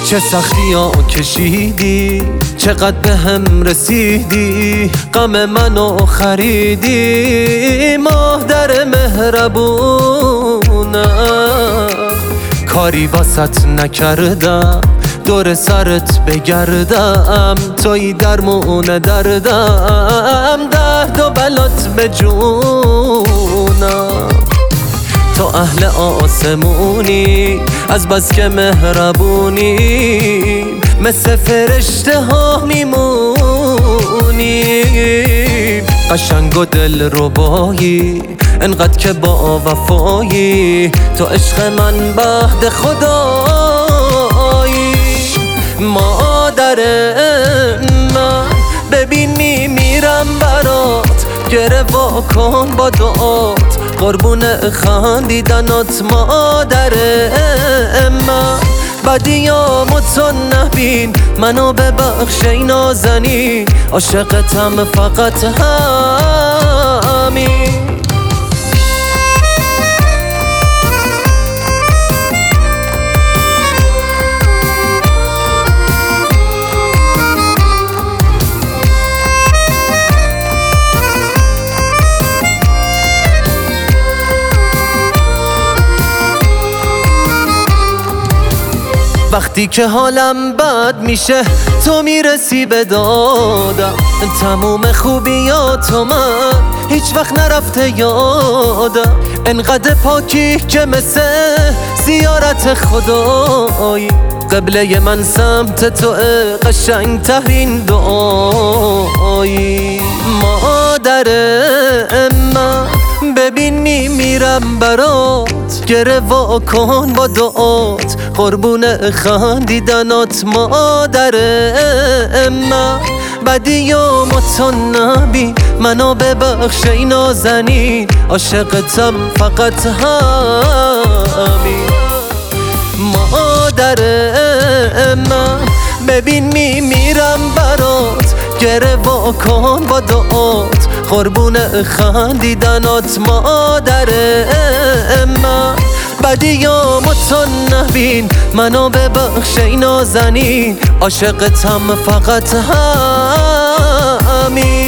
چه سختی ها کشیدی، چقدر به هم رسیدی، غم منو خریدی. مادر مهربونم کاری واسط نکردم، دور سرت بگردم، توی درمون دردم، درد و بلات به جونم. تو اهل آسمونی از بس که مهربونی، مثل فرشته ها میمونی. قشنگ و دل ربایی انقدر که با وفایی، تو عشق من بعد خدایی. مادر من ببین میمیرم برات، گره وا کن با دعات، قربون خندیدنات. مادر من بدیامو تو نبین، منو ببخش ای نازنین، عاشقتم فقط همین. وقتی که حالم بد میشه تو میرسی به دادم، تموم خوبیاتو من هیچ وقت نرفته یادم. انقدر پاکی که مثل زیارت خدایی، قبله من سمت تو قشنگ ترین دعایی. مادر من ببین میمیرم برات، گره وا کن با دعات، قربون خندیدنات. مادر من بدیامو تو نبین، منو ببخش ای نازنین، عاشقتم فقط همین. مادر من ببین میمیرم برات، گره وا کن با دعات، قربون خندیدنات. مادر من بدیامو تو نبین، منو ببخش ای نازنین، عاشقتم فقط همین.